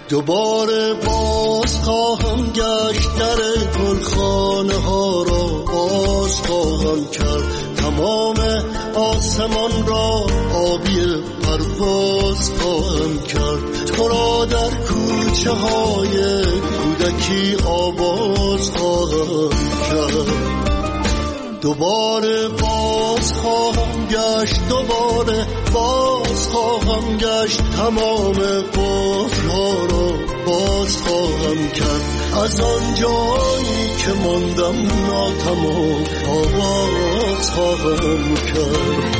دوباره باز خواهم گشت، در گلخانه ها را باز خواهم کرد، تمام آسمان را آبی پرواز خواهم کرد، تو را در کوچه های کودکی آواز خواهم کرد. دوباره باز خواهم گشت، دوباره باز خواهم گشت، تمام قفل‌ها را باز خواهم کرد، از آن جایی که ماندم ناتمام آواز خواهم کرد.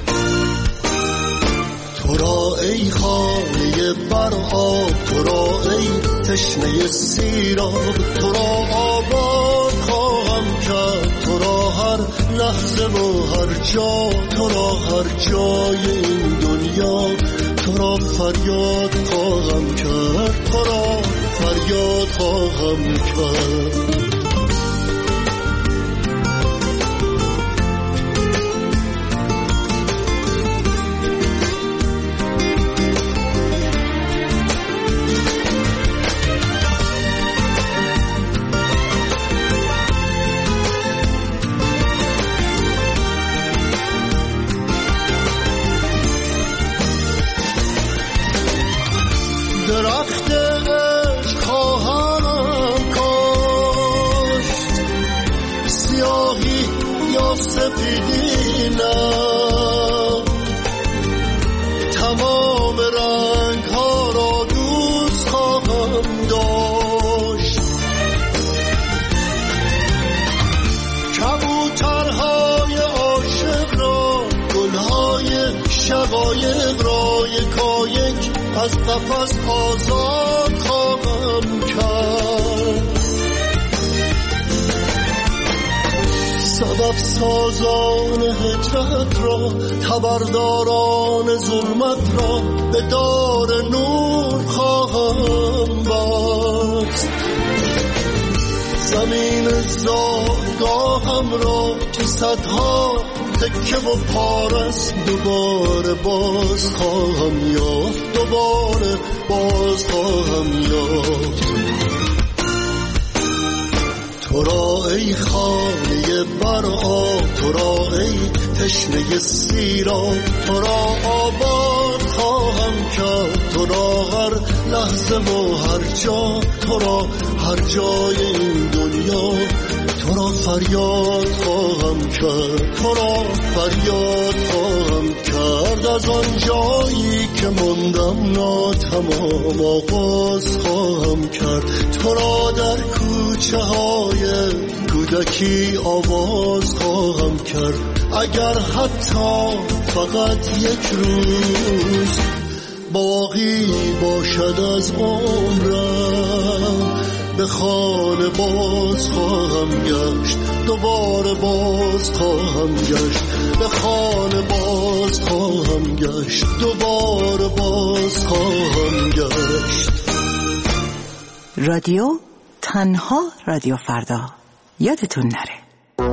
تو را ای خانه بر آب، تو را ای تشنه سیراب، تو را آباد خواهم کرد، تو را هر لحظه و هر جا، تو را هر جای این دنیا، تو را فریاد خواهم کرد، تو را فریاد خواهم کرد. درخت عشق خواهم کاشت، سیاهی یا سپیدی نه، تمام رنگ ها را دوست خواهم داشت، کبوترهای عاشق را، گلهای شقایق را یکایک از قفس آزاد خواهم کرد، سبب سازان هجرت را، خبرداران ظلمت را به دار نور خواهم بست، زمین زادگاهم را که صدها تکه و پارست دوباره باز خواهم یافت، دوباره باز خواهم یافت. تو را ای خانه بر آب، تو را ای تشنه سیراب، تو را آباد خواهم کرد، تو را هر لحظه و هر جا، تو را هر جای این دنیا، تو را فریاد خواهم کرد، تو را فریاد خواهم کرد، از آن جایی که ماندم ناتمام آغاز خواهم کرد، تو را در کوچه های کودکی آواز خواهم کرد، اگر حتی فقط یک روز باقی باشد از عمرم، به خانه باز خواهم گشت، دوباره باز خواهم گشت، به خانه باز خواهم گشت، دوباره باز خواهم گشت. رادیو تنها رادیو فردا، یادتون نره.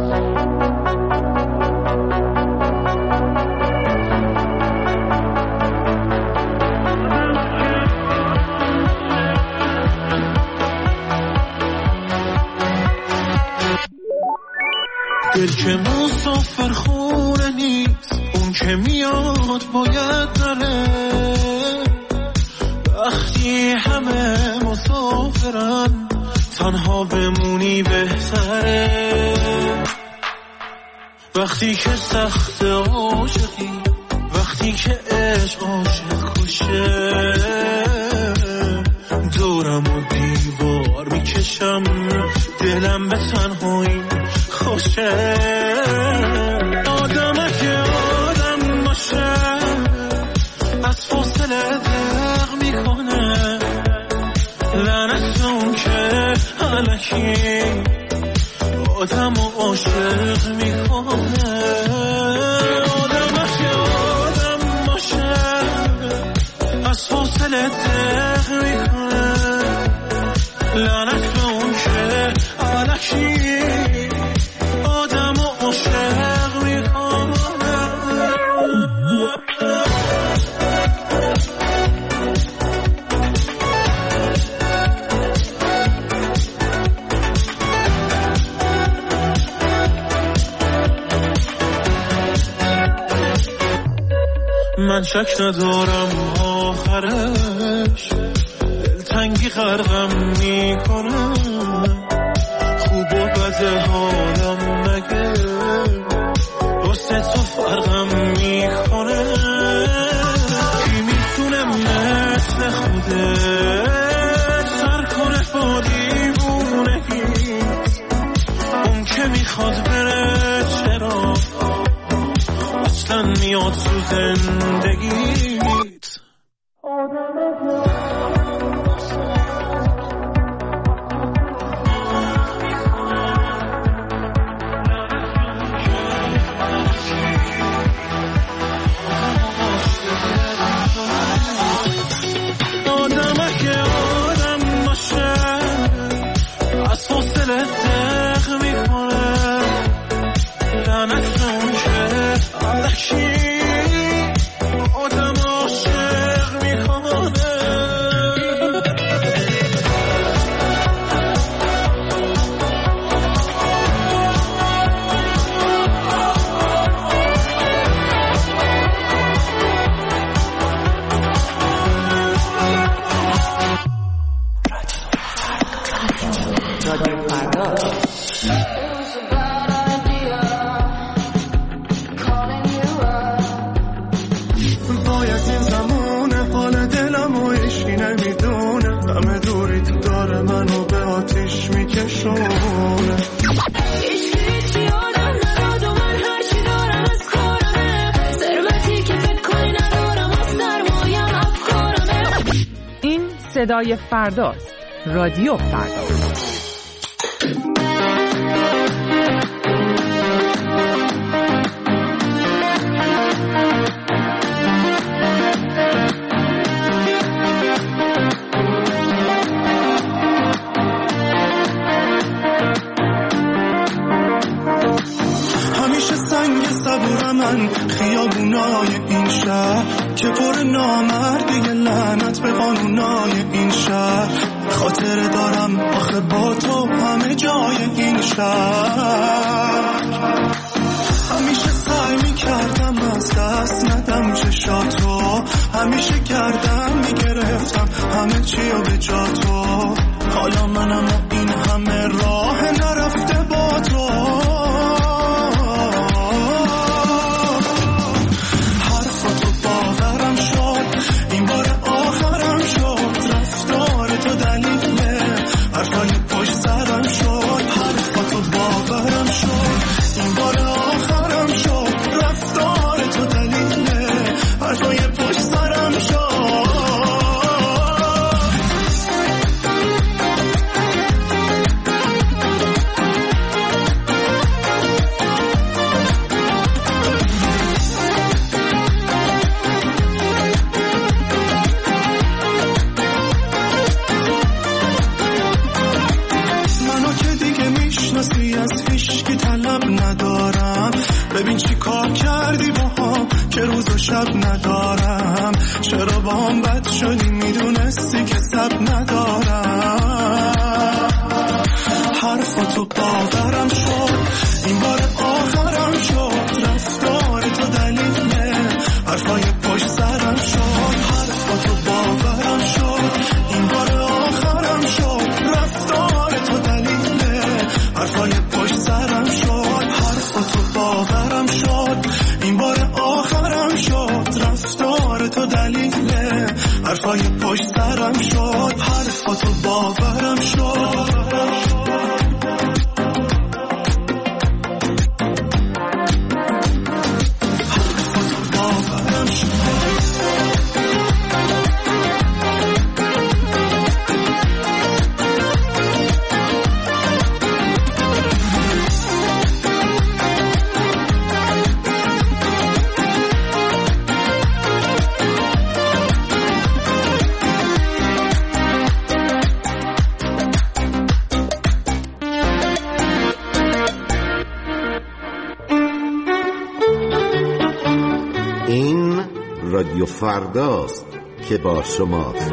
دل که مسافر خونه نیست، اون که میاد باید نره، وقتی همه مسافرن تنها بمونی بهتره، وقتی که سخت عاشقی، وقتی که عشق عاشق کشه، دورم و دیوار میکشم، دلم به تنهایی خوشه، آدمه که آدم باشه از فاصله دق میکنه، لعنت اون که الکی آدم و عاشق میکنه، آدمه که آدم باشه از فاصله دق میکنه، لعنت به اون که الکی آدم و عاشق میکنه. من شک ندارم آخرش دلتنگی غرقم میکنه. خوب و بد حالم مگه واسه تو فرقم میکنه. کی میتونه مثل خودت سر کنه با دیوونگی؟ اون که میخواد بره چرا اصلا میاد تو زندگیت؟ صدای فرداست. رادیو فردا. همیشه سنگ صبور من خیابونای این شهر که پر نامردی لعنت به قانونای این شهر. خاطره دارم آخه با تو همه جای این شهر. همیشه سعی میکردم از دست ندم چشاتو، همیشه کردم میگرفتم همه چیو به جا تو. حالا منم و این همه راه نرفته با تو. ببین چی کار کردی با هم که روز و شب ندارم. چرا با هم بد شدی میدونستی که سب ندارم. حرفاتو باورم شد این بار آخرم شد. رفتار تو دلیله حرفای پشت سرم شد. حرفاتو باورم شد این بار آخرم شد. رفتار تو دلیله حرفای پشت سرم شد. حرفاتو باورم شد این بار آخرم شد. رفتار تو دلیله حرفای پشت سرم شد. حرفاتو باورم شد. رادیو فرداست که با شماست.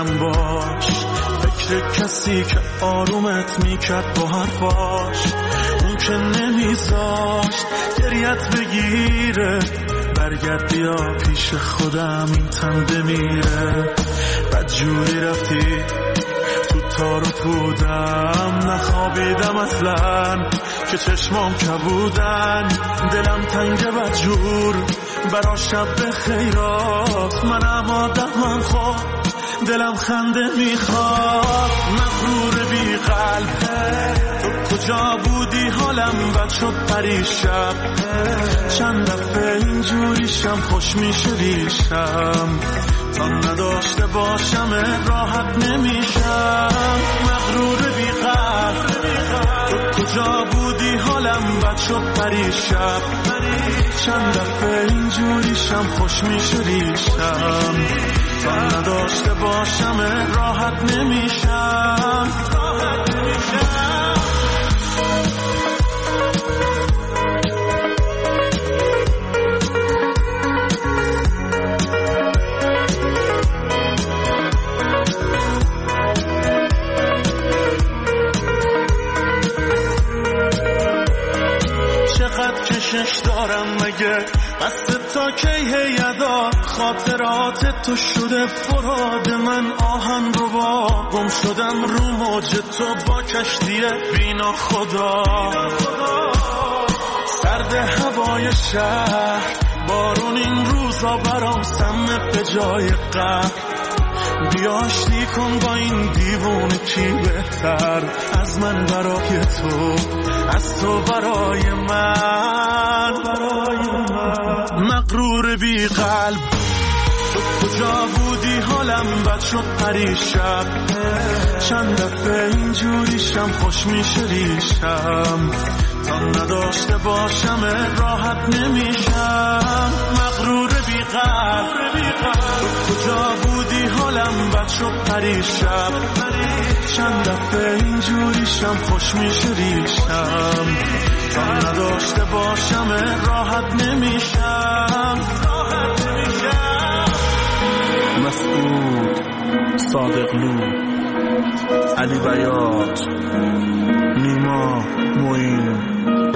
دلم باش، فکر کسی که آرومت میکرد با حرفاش، اون که نمیذاشت گریت بگیره. برگرد بیا پیش خودم این تن بمیره. بدجوری رفتی تو تار و پودم، نخوابیدم اصلا که چشمام کبودن. دلم تنگ بدجور برا شب خیرات، منم آدمم خواب دلم خنده میخواد. مغرور بی قلب تو کجا بودی؟ حالم بد شد پریشب، چند دفعه اینجوریشم خوش میشه ریشم، تا نداشته باشم راحت نمیشم. مغرور بی قلب تو کجا بودی؟ حالم بد شد پریشب، چند دفعه اینجوریشم خوش میشه ریشم، تا نداشته باشم راحت نمیشم. کشش دارم مگه بس تا کی هیدا؟ خاطرات تو شده فراد من، آهن رو با گم شدم رو موج تو با کشتی بینا خدا. سرد هوای شهر بارون این روزا برام سمه به جای قهر. بیا آشتی کن با این دیوونه، کی بهتر از من برای تو، از تو برای من. مغرور بی قلب تو کجا بودی؟ حالم بد شد پریشب، چند دفعه اینجوریشم خوش میشه ریشم، تا نداشته باشم راحت نمیشم. مغرور بی قلب تو کجا بودی؟ حالم بد شد پریشب، چند دفعه اینجوریشم خوش میشه ریشم، تا نداشته باشم راحت نمیشم. مسعود، صادقلو، علی بیات، نیما، معین.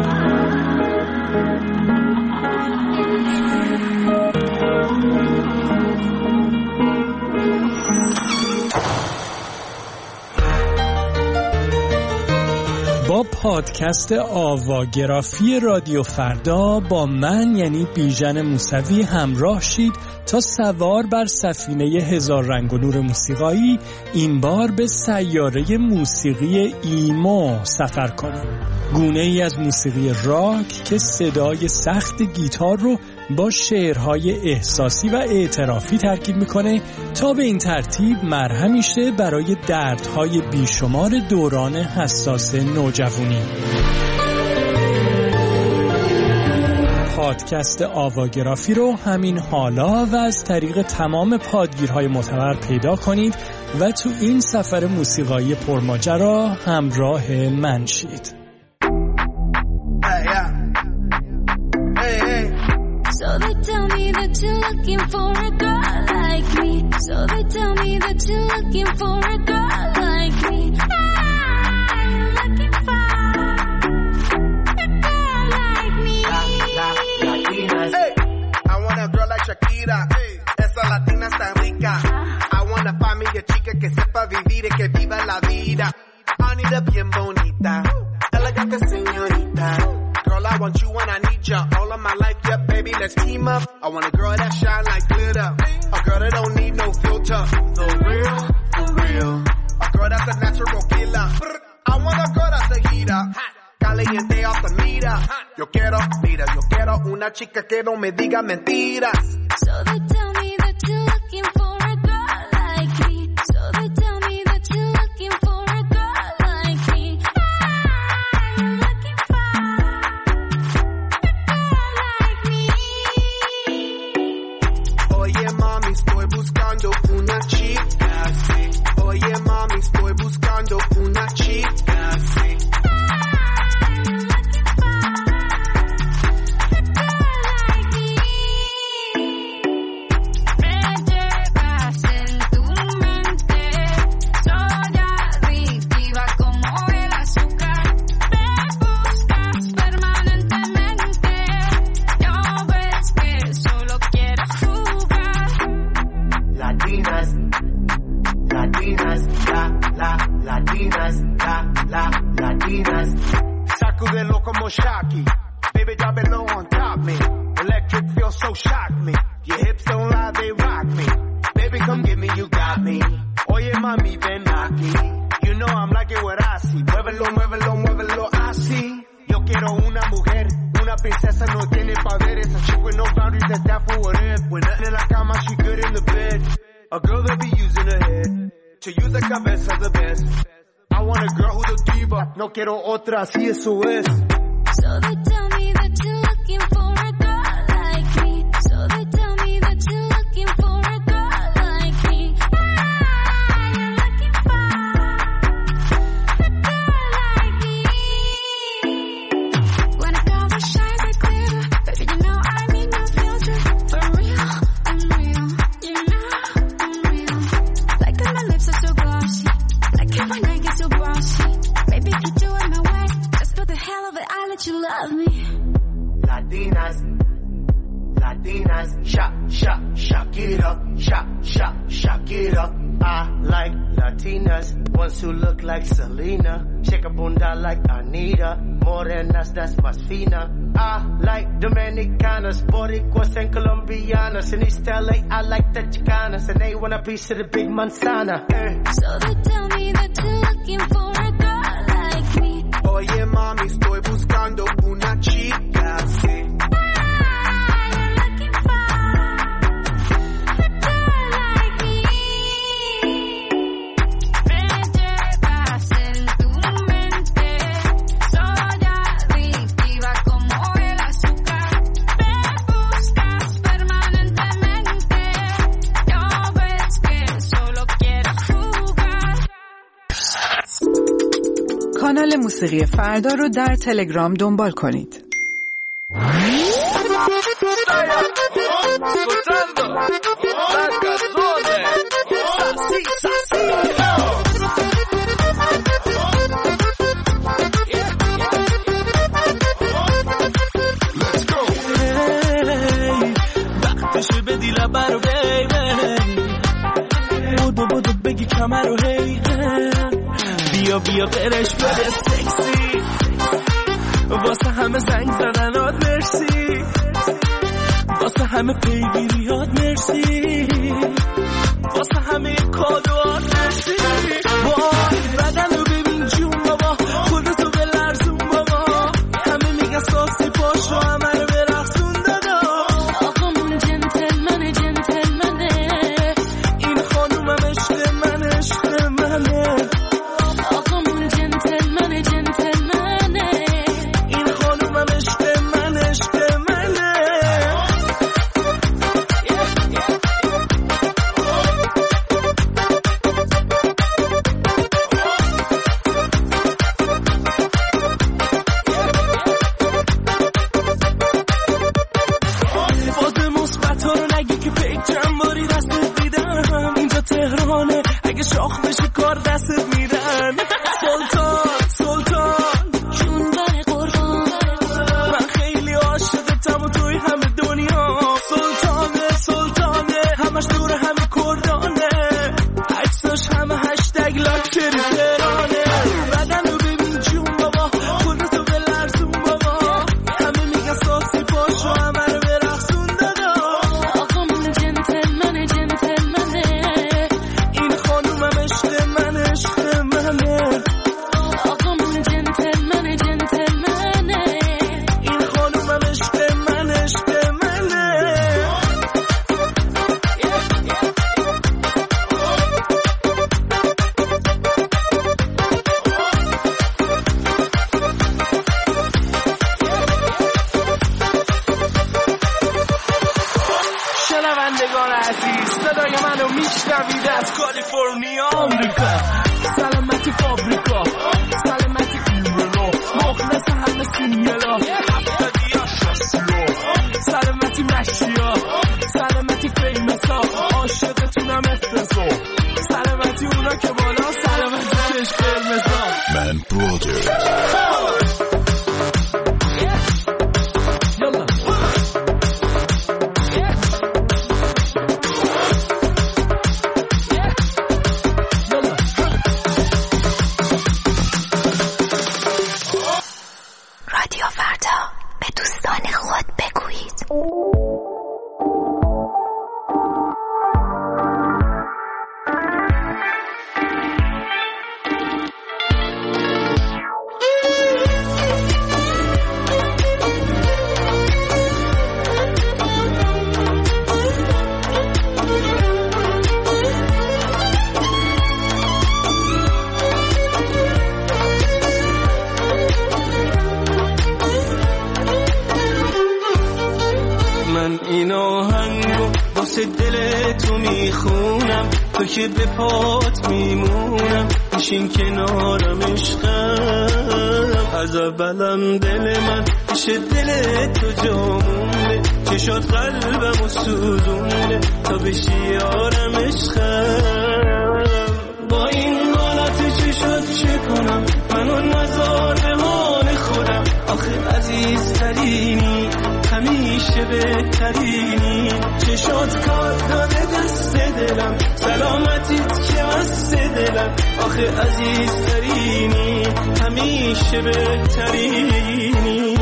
با پادکست آواگرافی رادیو فردا با من یعنی بیژن موسوی همراه شید تا سوار بر سفینه هزار رنگ و نور موسیقایی این بار به سیاره موسیقی ایمو سفر کنیم. گونه ای از موسیقی راک که صدای سخت گیتار رو با شعرهای احساسی و اعترافی ترکیب میکنه تا به این ترتیب مرهمی شه برای دردهای بیشمار دوران حساس نوجوانی. پادکست آواگرافی رو همین حالا و از طریق تمام پادگیرهای معتبر پیدا کنید و تو این سفر موسیقایی پرماجرا همراه من شید. So they tell me that you're looking for a girl like me. So they tell me that you're looking for a girl like me. I'm looking for a girl like me. Hey, I want a girl like Shakira. Esa latina está rica. I want a familia chica que sepa vivir y que viva la vida. Anita bien bonita, elegante señorita. Girl, I want you and I need ya all of my life, yeah, baby, let's team up. I want a girl that shine like glitter, a girl that don't need no filter, the real, for real, a girl that's a natural killer. I want a girl that's a heater, caliente off the meter. Yo quiero una chica que no me diga mentiras. So they tell me that you're looking for a girl like me. So they tell me that you're looking for a girl like me. I'm looking for Oye mami, estoy buscando una chica así. Oye mami, estoy buscando una chica así. more shocky. Baby, drop it low on top me. Electric feel so shock me. Your hips don't lie, they rock me. Baby, come get me, you got me. Oye, mami, ven aquí. You know I'm liking what I see. Muévelo, muévelo, muévelo, así. Yo quiero una mujer, una princesa, no tiene poderes. A chick with no boundaries, that's that for what it. When nothing in la cama, she good in the bed. A girl that be using her head to use the cabeza the best. I want a girl who's a diva. No quiero otra, así eso es. So they tell me that you're looking for a girl like me. So they tell me that you're looking for a girl like me. You're looking for a girl like me. When a girl that shines like glitter, baby, you know I need no filter. For real, I'm real. You know I'm real. Like that my lips are so glossy. Like how my neck is so glossy. Baby, you do it my way. Just for the hell of it, I let you love me. Latinas, Latinas, shock it up, shock it up. I like Latinas, ones who look like Selena, shake a bunda like Anita, morenas, that's más fina. I like Dominicanas, Boricuas and Colombianas, in East LA I like the Chicanas, and they want a piece of the big manzana. So they tell me that you're looking for a girl like me. Oye mami, estoy buscando una chica, sí. کانال موسیقی فردا رو در تلگرام دنبال کنید. وقتشه بدی لبه رو بیبه بودو بگی کمه رو هی بیا برش بده سکسی واسه همه زنگ زدنات مرسی واسه همه پیگیریات مرسی واسه همه کادوات مرسی وای بدن رو ببین جون بابا خودتو بلرزون بابا همه میگن ساسی پاشو همه رو برقصون دادا آقامون جنتلمنه این خانومم عشق منه دوستان خود بگویید. این آهنگو واسه دل تو میخونم، تو که به پات میمونم، بشین کنارم عشقم. از اولم دل من پیش دل تو جامونه، چشات قلبمو سوزونه تا بشی یارم عشقم. با این حالت چشات چه کنم، منو نذار به حال خودم. آخه عزیزترینی، همیشه بهترینی، چشات کار داده دست دلم، سلامتیت که مست دلم. آخه عزیزترینی، همیشه بهترینی.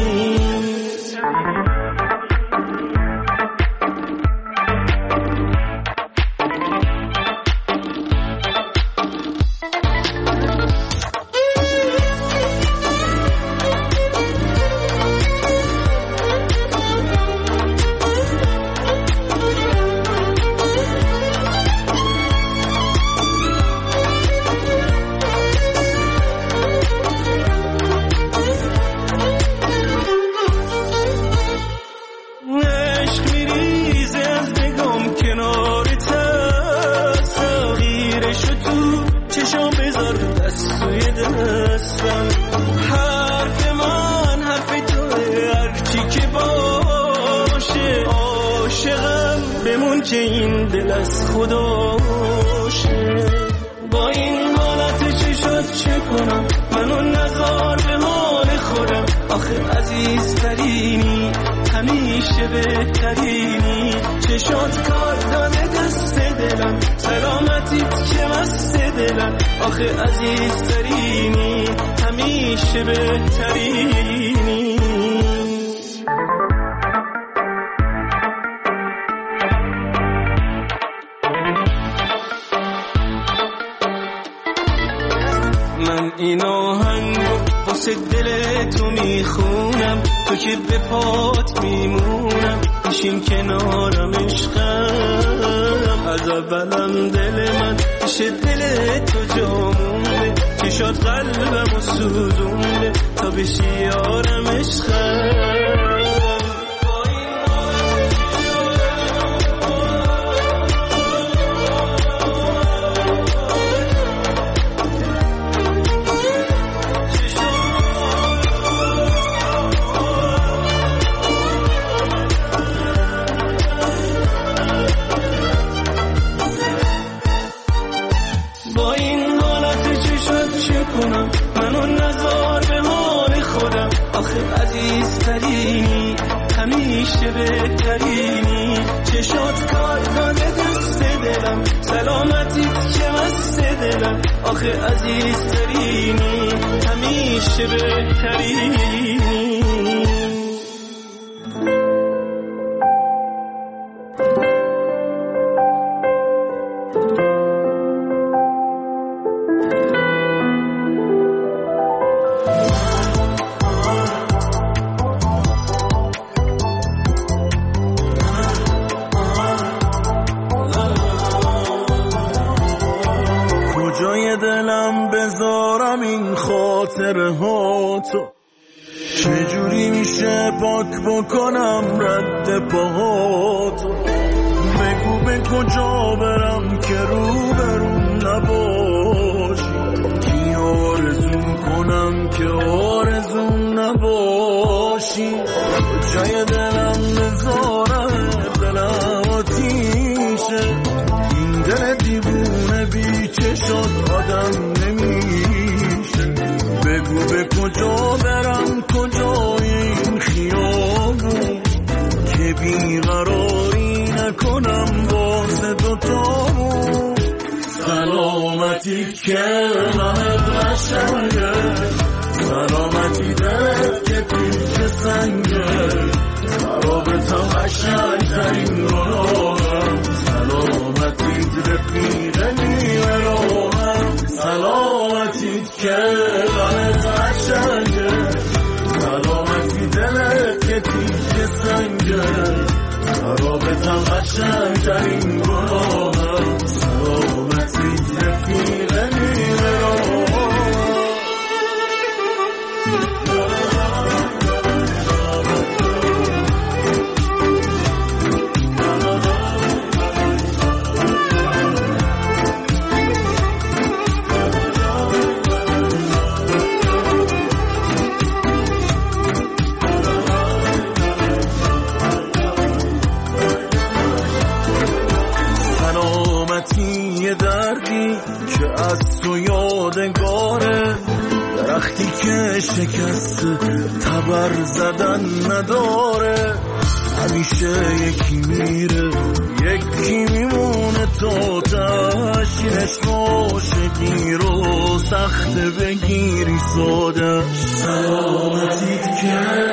که این دل از خداشه. با این حالت چشات چه کنم، منو نذار به حال خودم. آخه عزیزترینی، همیشه بهترینی، چشات کار داده دست دلم، سلامتیت که مست دلم. آخه عزیزترینی، همیشه بهترینی. من این آهنگو واسه دل تو میخونم، تو که به پات میمونم، بشین کنارم عشقم. از اولم دل من پیش دل تو جامونه، چشات قلبمو سوزونه تا بشی یارم عشقم. منو نذار به حال خودم. آخه عزیزترینی، همیشه بهترینی، چشات کار داده دست دلم، سلامتیت که مست دلم. آخه عزیزترینی، همیشه بهترینی. دلم بذارم این خاطره ها تو، چجوری میشه پاک بکنم رد پاهاتو. بگو به کجا برم که رو برون نباشی، کی آرزو کنم که آرزو نباشی. جای دلم بذارم، دلم آتیشه، این دل دیوونه بی چشات آدم نمیشه. بگو به کجا برم، کجای این خیابون، که بیقراری نکنم واسه دوتامون. سلامتی که غمت قشنگه، سلامتی دلت که پیش سنگه، سنگه رابطم قشنگترین گناهم سلامتی رفیق نیمه رو دردی که از تو یادگاره درختی که شکست تبر زدن نداره همیشه یکی میره یکی میمونه تو تشینش عاشقی رو سخت بگیری سادش سلامتیت که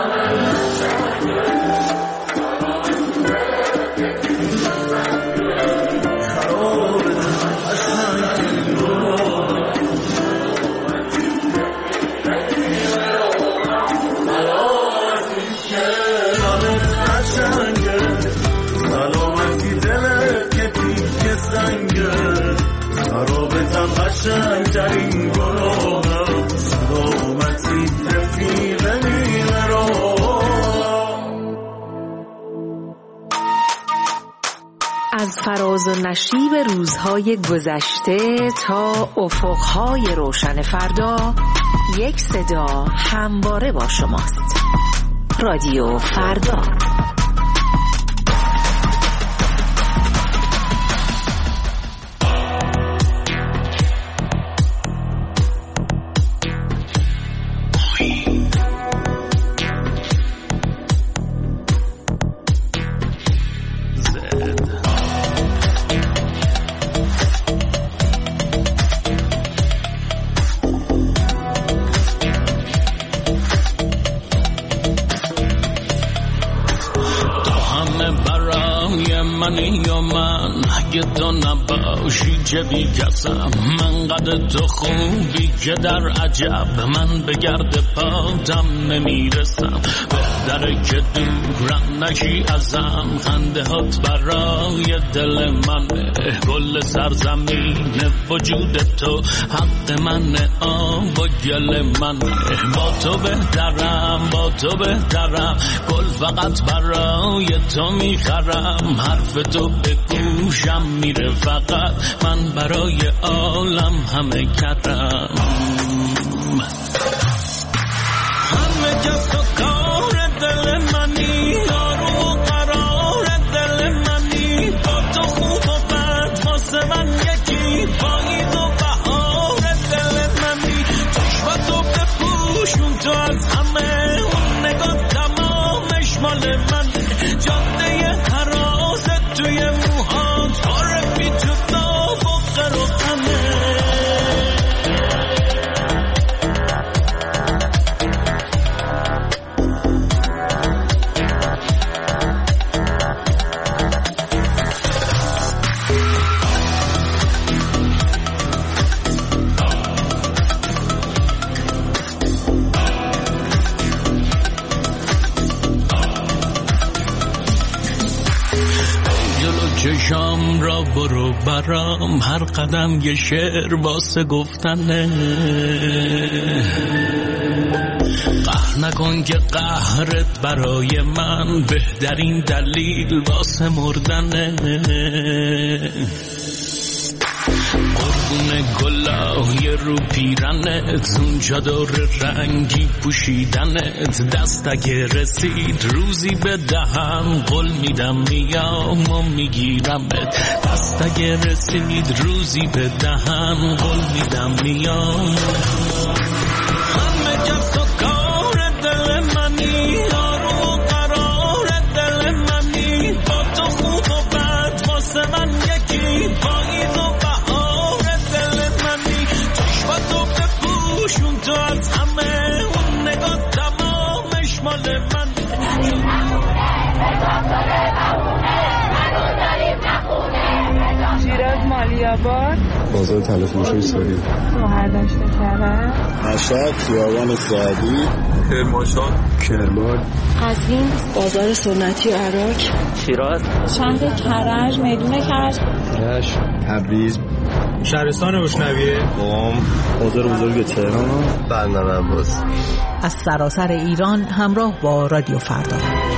قشنگترین گناهم سلامتی رفیق نیمه رو از فراز و نشیب روزهای گذشته تا افقهای روشن فردا یک صدا همواره با شماست. رادیو فردا. اگه تو نباشی چه بی کسم من قد تو خوبی که در عجب من به گرد پاتم نمیرسم بهتره که دورم نشی ازم خنده هات برای دل منه گل سرزمین وجود تو حق منه آب و گل منه با تو بهترم گل فقط برای تو میخرم حرف تو به گوشم میره فقط من برای عالم همه کردم همه کس تو کار دل منی آروم و قرار دل منی با تو خوب و بد واسه من یکی پاییز و بهار دل منی چشمتو بپوشون تو از همه اون نگاه تمامش مال منه جاده حراست توی موهات پاره بی تو داغ و قر و غمه چشام را برو برام هر قدم یه شعر واسه گفتنه قهر نکن که قهرت برای من بهترین دلیل واسه مردنه قربون گلای رو پیرنت اون چادر رنگی پوشیدنت دست اگه رسید روزی به دهن قول میدم میام و میگیرمت دست اگه رسید روزی به دهن قول میدم میام همه کس و کار دل منی آروم و قرار دل منی با تو خوب و بد واسه من یکی پاییز و شون تو از همه اون نگاه تمامش مال من شیراز مالیاباد بازار طلا فروشی ساری، مهردشت کرد، مشهد، خیابان سعدی، کرمانشاه، کرمان، قزوین، بازار سنتی عراق، شیراز، شهر کرج، میدون کرج، رشت، تبریز، شهرستان روشنویه، قم، بازار بزرگ تهران، بندر عباس. از سراسر ایران همراه با رادیو فردا.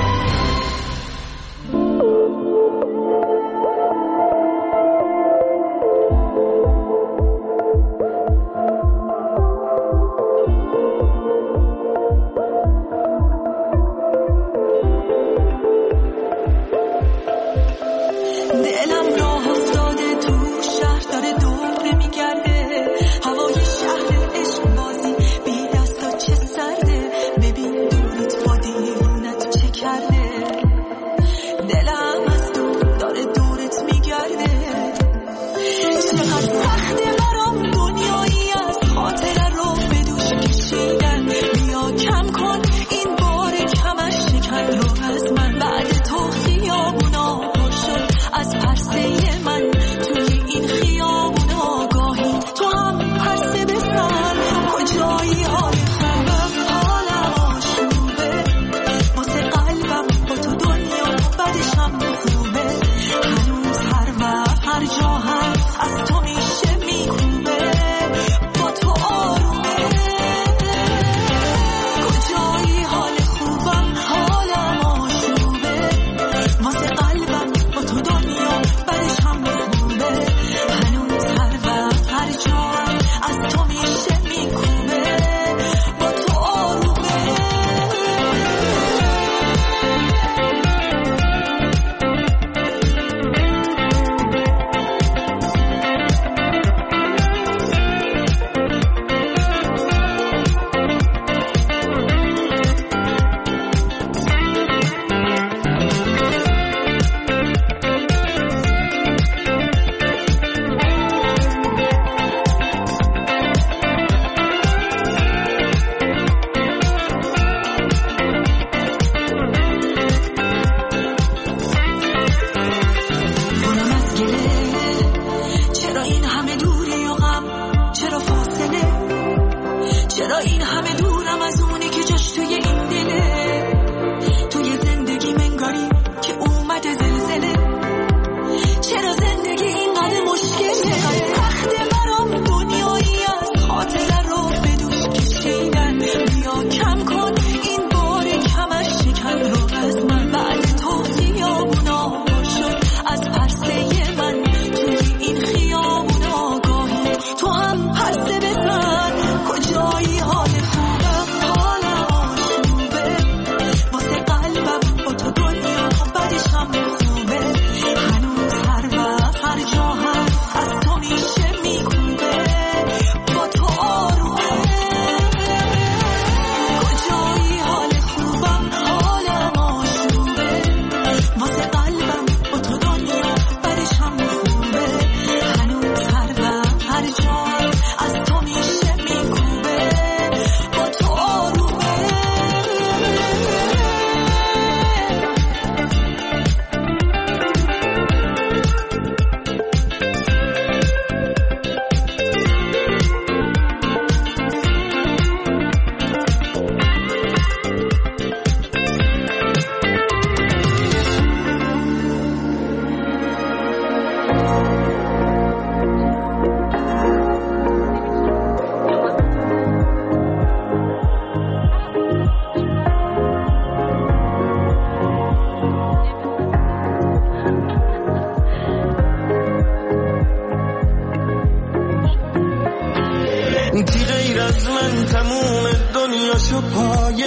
کی غیر از من تموم دنیاشو پای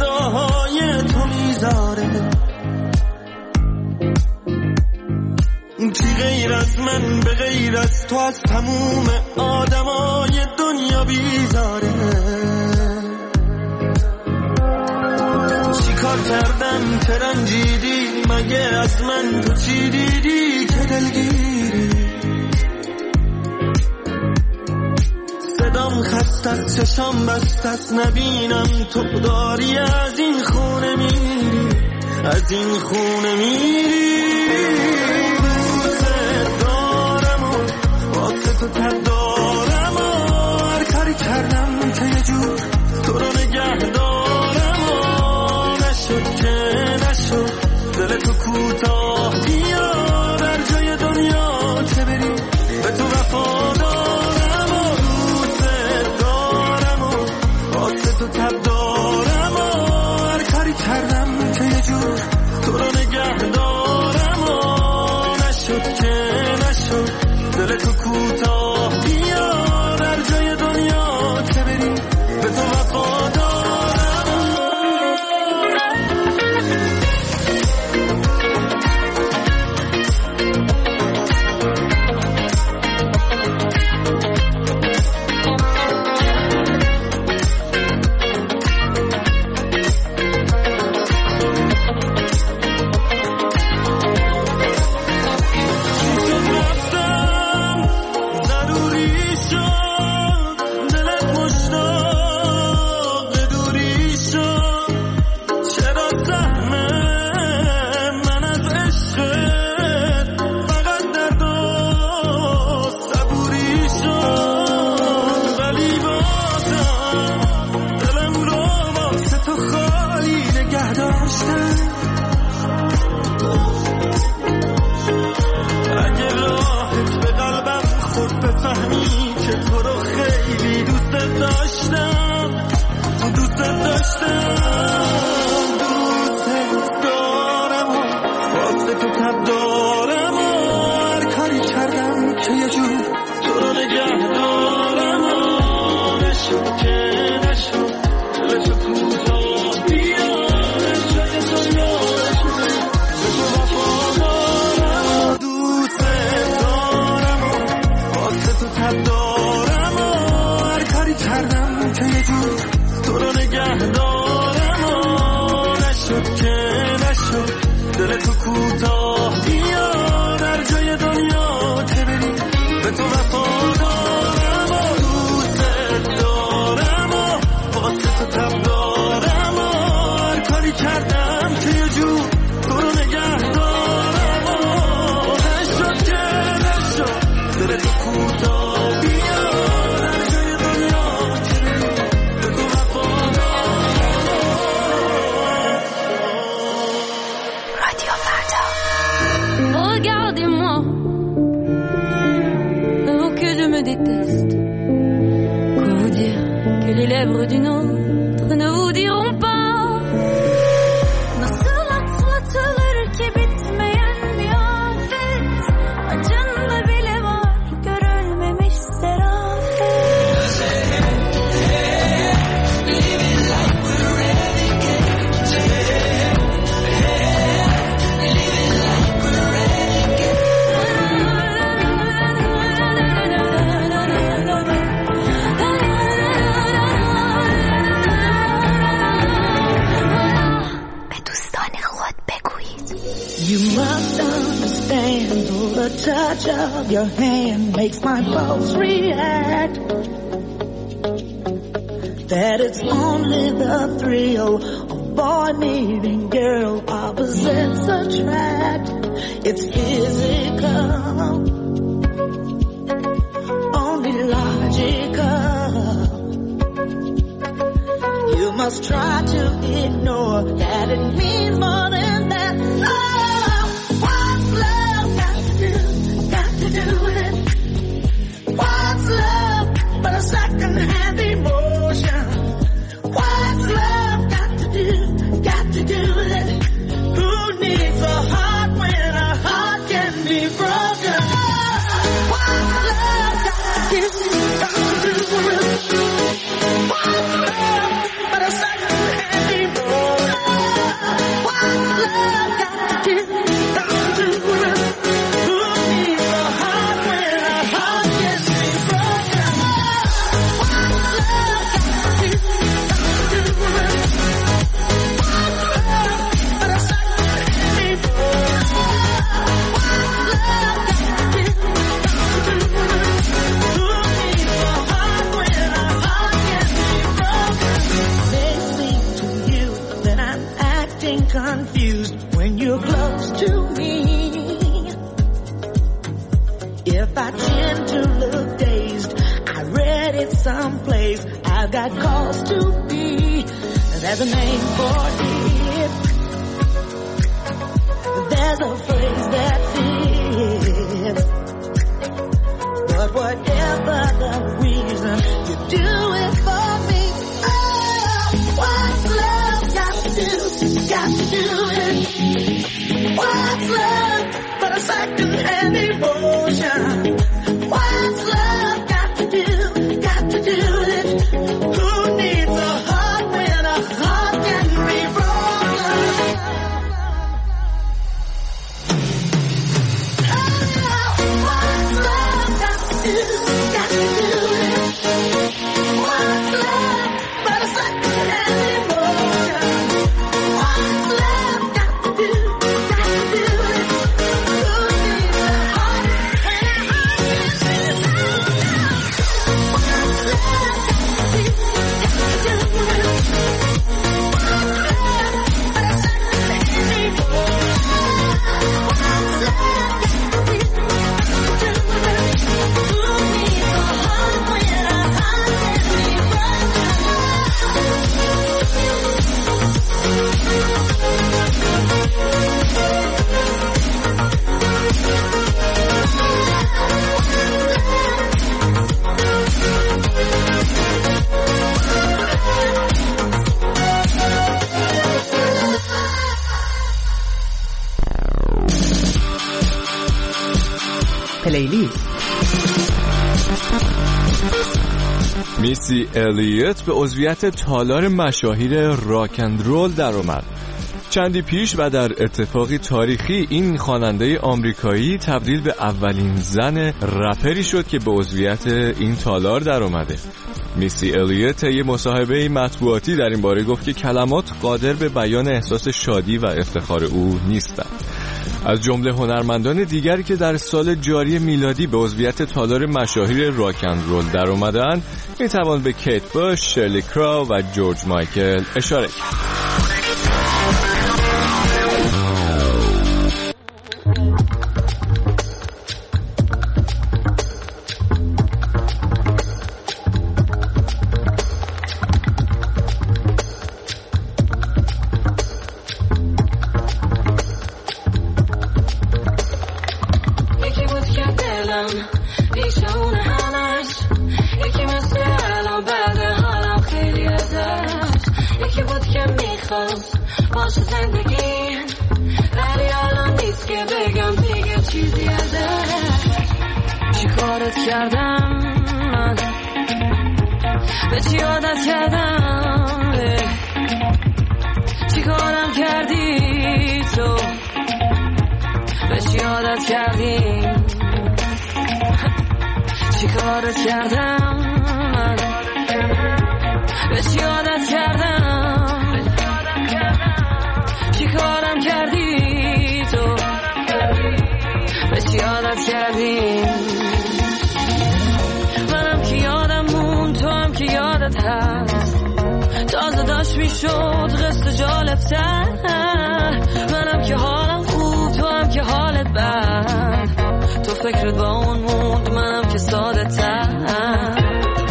اداهای تو میذاره، کی غیر از من به غیر از تو از تموم آدمای دنیا بیزاره. چی کار کردم که رنجیدی، مگه از من تو چی دیدی که دلگیری؟ صدام خسته است، چشام بسته است، نبینم تو داری از این خونه میری، از این خونه میری. دوست دارم و واسه تو تب دارم و هر کاری کردم که یه جور تو رو نگه دارم و نشد که نشد دل تو کوتاه بیا در جای دنیا که بری به تو وفادارم و دوست دارم و واسه تو تب دارم و هر کاری کردم که یه جور تو رو نگه دارم و نشد که نشد دل تو کوتاه بیا در جای دنیا که بری به تو وفادارم. Your hand makes my pulse react. That it's only the thrill of boy meeting girl opposites attract. It's physical, only logical. You must try to ignore that it means more than that. Oh, what's love got to do? Do it. What's love but a second-hand emotion? What's love got to do with it? Who needs a heart when a heart can be broken? What's love got to do with it? What's love but a second-hand emotion? What's love got to do with it? Confused when you're close to me. If I tend to look headed someplace. I've got cause to be. There's a name for it. There's a phrase that fits. But whatever the reason, you do it for me. Oh, what's love got to do? Got to do it. What's love but a second-hand emotion? What's love got to do? Got to do it. Who needs a heart when a heart can be broken? Oh, what's love got to do? Got to do it. What's love but a second-hand emotion? What's love got to do? Got to do it. Who needs a heart when a heart can be broken? What's love got to do? Got to do it. What's love but a second-hand emotion? What's love got to do? Got to do it. Who needs a heart when a heart can be پلیلیست. میسی الیوت به عضویت تالار مشاهیر راک اند رول در اومد. چندی پیش و در اتفاقی تاریخی این خواننده آمریکایی تبدیل به اولین زن رپری شد که به عضویت این تالار در اومده. میسی الیوت یه مصاحبه مطبوعاتی در این باره گفت که کلمات قادر به بیان احساس شادی و افتخار او نیستند. از جمله هنرمندان دیگری که در سال جاری میلادی به عضویت تالار مشاهیر راک اند رول در اومدن میتوان به کیت باش، شرلی کراو و جورج مایکل اشاره کرد. منم که حالم خوب، تو هم که حالت بد، تو فکرت با اون موند، منم که ساده تر.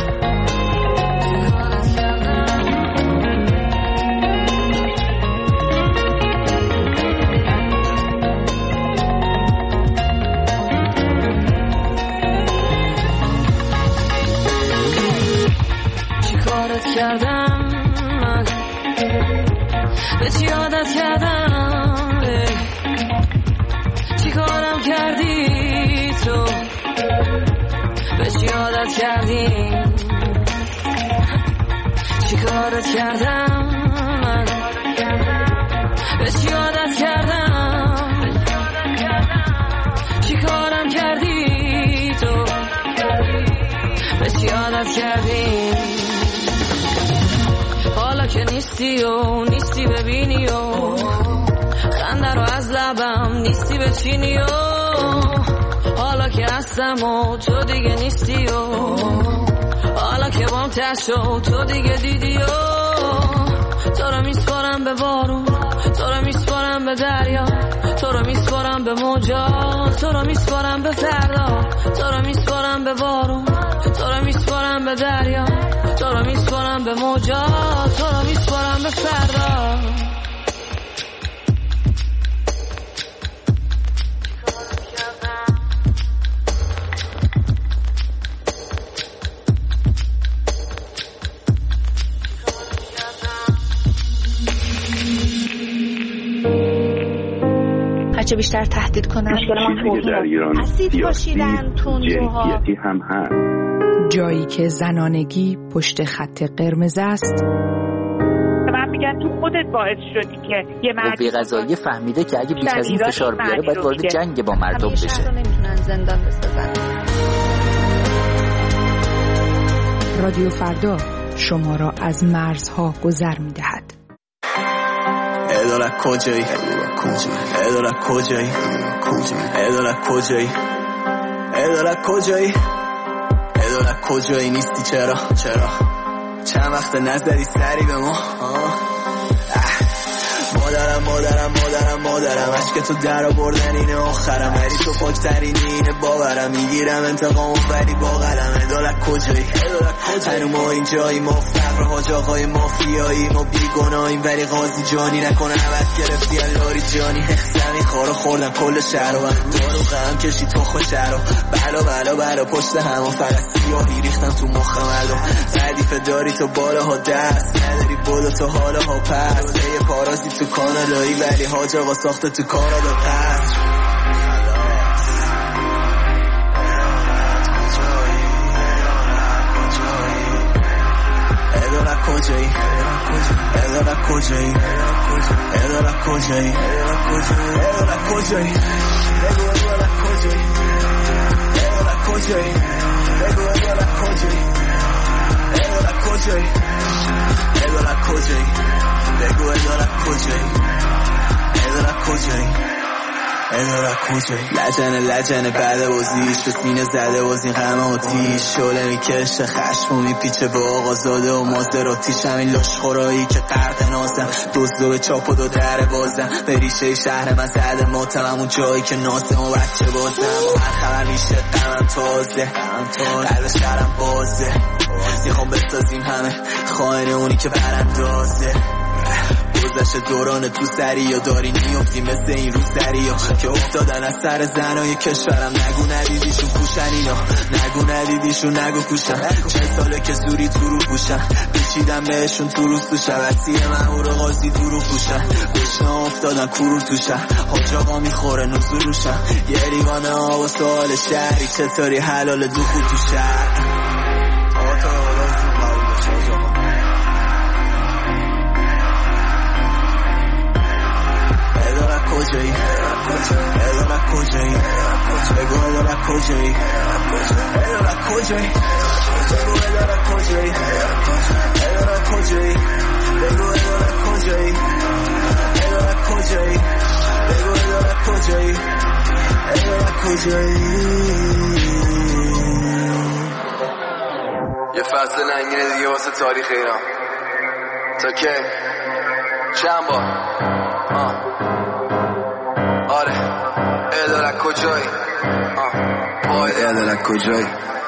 چی کارت کردم من، به چی عادت کردم، چی کارم کردی تو، به چی عادت کردی، چی کارت کردم من، به چی عادت کردم، چی کارم کردی تو، به چی عادت کردی. حالا که نیستی و نیستی ببینی و خنده رو از لبم نیستی بچینی و حالا که هستم و تو دیگه نیستی و حالا که بام تشت و تو دیگه دیدی و تو رو میسپارم به بارون، تو رو میسپارم به دریا، تو رو میسپارم به موجا، تو رو میسپارم به فردا، تو رو میسپارم به بارون، تو رو میسپارم به دریا، تو رو میسپارم به موجا، تو رو میسپارم به فردا. هرچه بیشتر تهدید کنن در ایران اسید پاشیدن تندروها هم هست. جایی که زنانگی پشت خط قرمز است. من میگن تو خودت باعث شدی که یه مردی قضایی فهمیده که اگه بیش از این فشار بیاره باید وارد جنگ با مردم بشه. شهر رو نمیتونن زندان بسازن. رادیو فردا شما را از مرزها گذر میدهد. اداره کجایی؟ اداره کجایی؟ اداره کجایی؟ اداره کجایی؟ اداره کجایی نیستی چرا؟ چند وقت نزدی سری به ما؟ مادرم عشق تو در آوردن اینه آخرم، ولی تو پاکترین اینه باورم، میگیرم انتقامو ولی با قلم. ادالت کجایی؟ هنو ما اینجایی، ما فقر حاج آقای مافیایی، ما بیگناهیم ولی قاضی جانی نکنه عوض گرفتی اللاری جانی. زمین خارو خوردم کل شهر و دارو غم کشی تخم شهر و بلا پشت همون فقط سیاهی ریختم تو مخ مردم. ردیفه داری تو بالاها دست نداری بودو تو حالاها پس یه پارازی تو کانادایی ولی حاج آقا ساخته تو کانادا قصر. اداره کجایی؟ اداره کجایی؟ اداره کجایی؟ اداره کجایی؟ بگو اداره کجایی؟ اداره کجایی؟ بگو اداره کجایی؟ اداره کجایی؟ اداره کجایی؟ بگو اداره کجایی؟ اداره کجایی؟ اداره کجایی؟ لجنه بعد بازیش به سینه زده باز این غم آتیش شعله میکشه خشم و میپیچه به آقا زاده و مازراتیش. همین لاشخورایی که غرق نازم دزدو به چاپ و دو در بازم به ریشه شهر من زده ماتم اون جایی که ناسم و بچه بازم و هر خبر میشه غمم تازه قلب شهرم بازه میخوام بسازیم همه خواهن اونی که براندازه. گذشت دوران تو سری یا داری نیفتی مثل این رو سری یا که افتادن از سر زنای کشورم. نگو ندیدیشون پوشن اینا، نگو ندیدیشون نگو پوشن. 40 ساله که زوری تو رو پوشن پیچیدم بهشون تو روز تو شبستی مهور قاضی تو رو پوشن. گشنه افتادن کورو توشن حاج آقا میخوره نزول روشن. یه ریوانه ها و سوال شهری چطوری حلال دخول تو شهر. کجایی؟ اداره کجایی؟ بگو اداره کجایی؟ اداره کجایی؟ بگو اداره کجایی؟ اداره کجایی؟ بگو اداره کجایی؟ اداره کجایی؟ بگو اداره کجایی؟ اداره کجایی؟ یه فصل ننگینه دیگه واسه تاریخ ایران تا که چند بار آره اداره کجایی؟ اداره کجایی؟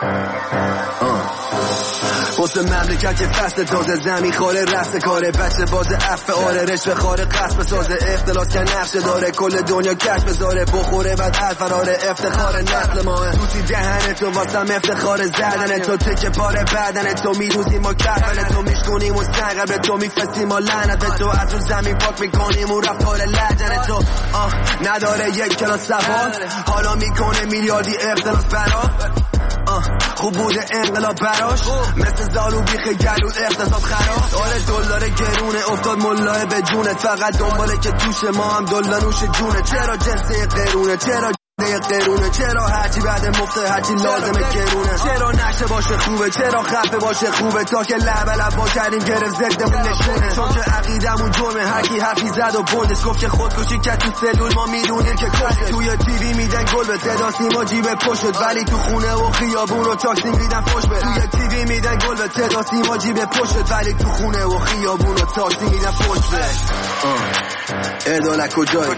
واسه مملکت که فصل تازه زمین خاره رست کاره بچه باز عفه آره رشوه خاره قصب سازه اختلاس که نقشه داره کل دنیا کش بذاره بخوره بعد الفراره افتخار نسل ماه دوستی دهنه تو واسم افتخار زدنه تو تکه پاره بدنه تو میدوزیم ما کفنه تو میشکنیم و سنقه تو میفستیم ما لعنت به تو از رو زمین پاک میکنیم و رفتار لجنه تو نداره یک کلاس سواد حالا میکنه میلیاردی اختلاس برا خوب بوده انقلاب براش مثل زالو بیخ گلود اقتصاد خراب. آره دلار گرونه افتاد ملاه به جونه فقط دنباله که توش ما هم دلانوش جونه. چرا جنسه قرونه چرا قرونه چرا هرچی بعد مفته هرچی لازمه گرونه چرا نشه باشه خوبه چرا خفه باشه خوبه تا که لب با کردیم گرفت زدمون نشونه چون که عقیدمون جرمه هرکی حرفی زد و بردش گفت که خودکشی که تو سلول ما میدونیم که کشه. توی تیوی میدن گل به صدا سیما جیب پشت ولی تو خونه و خیابون و تاکسی میدن فوش به. توی تیوی میدن گل به صدا سیما جیب پشت ولی تو خونه و خیابون و تاکسی میدن فوش به. دولت کجایی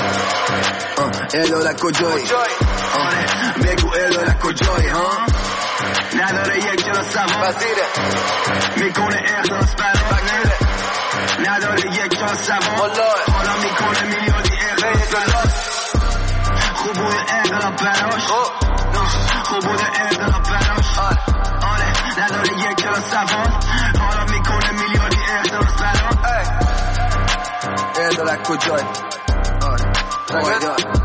دولت کجایی بگو دولت کجایی ها نداره یک جا سوار میکنه احساس برات نداره یک جا سوار حالا میکنه میلیاردی احساس خوب بوده اقلاب براش خوب بوده اقلاب براش آره نداره یک جا سوار حالا میکنه میلیاردی احساس براش دولت کجایی آره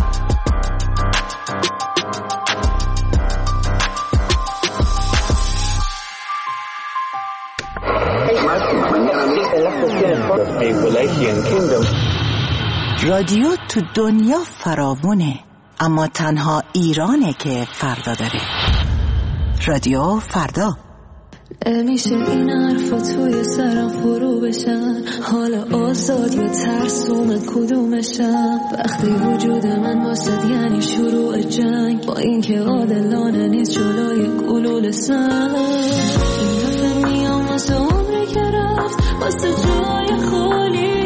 رادیو تو دنیا فراوونه، اما تنها ایرانه که فردا داره. رادیو فردا. نمیشه این حرفا توی سرم فرو بشن، حالا آزاد یا ترسوم کدومشم. وقتی وجود من واسد یعنی شروع جنگ، با اینکه عادلانه نیست جلوی گلوله سنگ. این دفعه میام واسه عمری که رفت، واسه جای خالی